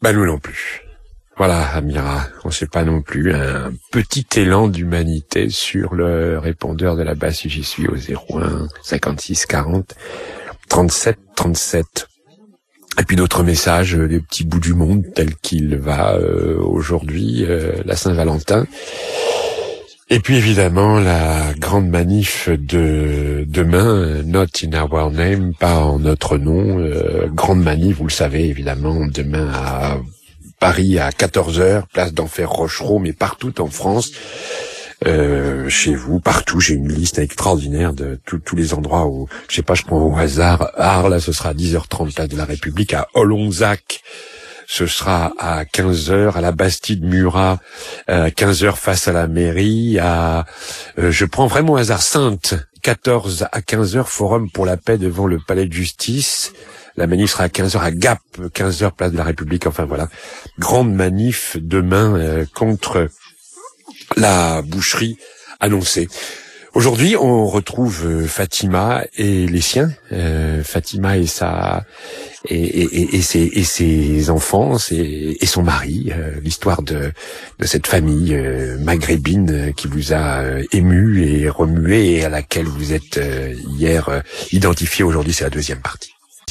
Bah nous non plus. Voilà, Amira, on sait pas non plus, un petit élan d'humanité sur le répondeur de la basse j'y suis au 01 56 40 37 37. Et puis d'autres messages, des petits bouts du monde tel qu'il va aujourd'hui, la Saint-Valentin. Et puis évidemment la grande manif de demain, Not in Our Name, pas en notre nom, grande manif, vous le savez évidemment, demain à Paris à 14h, place d'Enfer Rochereau, mais partout en France, chez vous, partout, j'ai une liste extraordinaire de tous les endroits où, je sais pas, je prends au hasard, Arles, ce sera à 10h30, place de la République, à Olonzac, ce sera à 15h, à la Bastide Murat, 15h face à la mairie, je prends vraiment au hasard, Sainte, 14 à 15h, Forum pour la paix devant le palais de justice. La manif sera à 15h à Gap, 15h place de la République. Enfin voilà, grande manif demain contre la boucherie annoncée. Aujourd'hui, on retrouve Fatima et les siens, Fatima et ses enfants, et son mari, l'histoire de cette famille maghrébine qui vous a ému et remué et à laquelle vous êtes hier identifié. Aujourd'hui, c'est la deuxième partie.